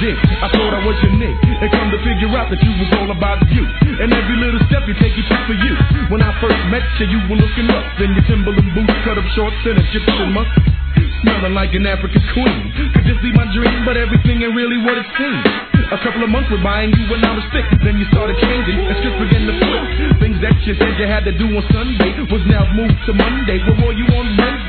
dick. I thought I was your Nick, and come to figure out that you was all about you. And every little step you take, you took for you. When I first met you, you were looking up in your Timberland boots, cut up shorts, and Egyptian musk. Smelling like an African queen. Could this be my dream, but everything ain't really what it seems. A couple of months went by and you went out of stick. Then you started changing and scripts began to flip. Things that you said you had to do on Sunday was now moved to Monday. Where were you on Monday?